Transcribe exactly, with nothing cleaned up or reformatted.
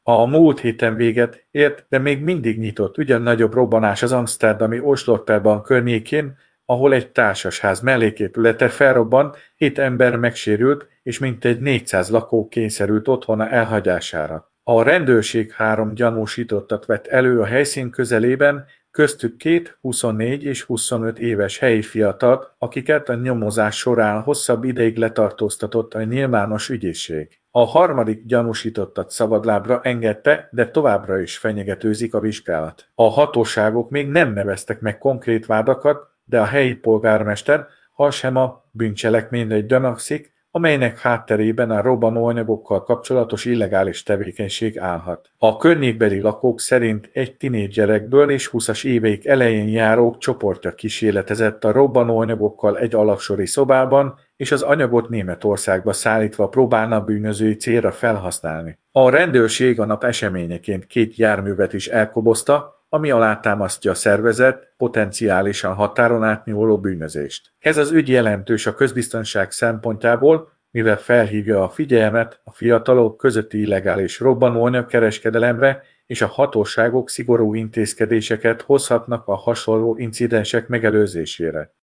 A múlt héten véget ért, de még mindig nyitott ugyan nagyobb robbanás az amszterdami Oslotterban környékén, ahol egy társasház melléképülete felrobbant, hét ember megsérült, és mintegy négyszáz lakó kényszerült otthona elhagyására. A rendőrség három gyanúsítottat vett elő a helyszín közelében, köztük két huszonnégy és huszonöt éves helyi fiatalt, akiket a nyomozás során hosszabb ideig letartóztatott a nyilvános ügyészség. A harmadik gyanúsítottat szabadlábra engedte, de továbbra is fenyegetőzik a vizsgálat. A hatóságok még nem neveztek meg konkrét vádakat, de a helyi polgármester hal sem a bűncselekményre gyanakszik, amelynek hátterében a robbanóanyagokkal kapcsolatos illegális tevékenység állhat. A környékbeli lakók szerint egy tinédzserekből és húszas éveik elején járók csoportja kísérletezett a robbanóanyagokkal egy alaksori szobában, és az anyagot Németországba szállítva próbálna bűnözői célra felhasználni. A rendőrség a nap eseményeként két járművet is elkobozta, ami alátámasztja a szervezet potenciálisan határon átnyúló bűnözést. Ez az ügy jelentős a közbiztonság szempontjából, mivel felhívja a figyelmet a fiatalok közötti illegális robbanóanyag-kereskedelemre, és a hatóságok szigorú intézkedéseket hozhatnak a hasonló incidensek megelőzésére.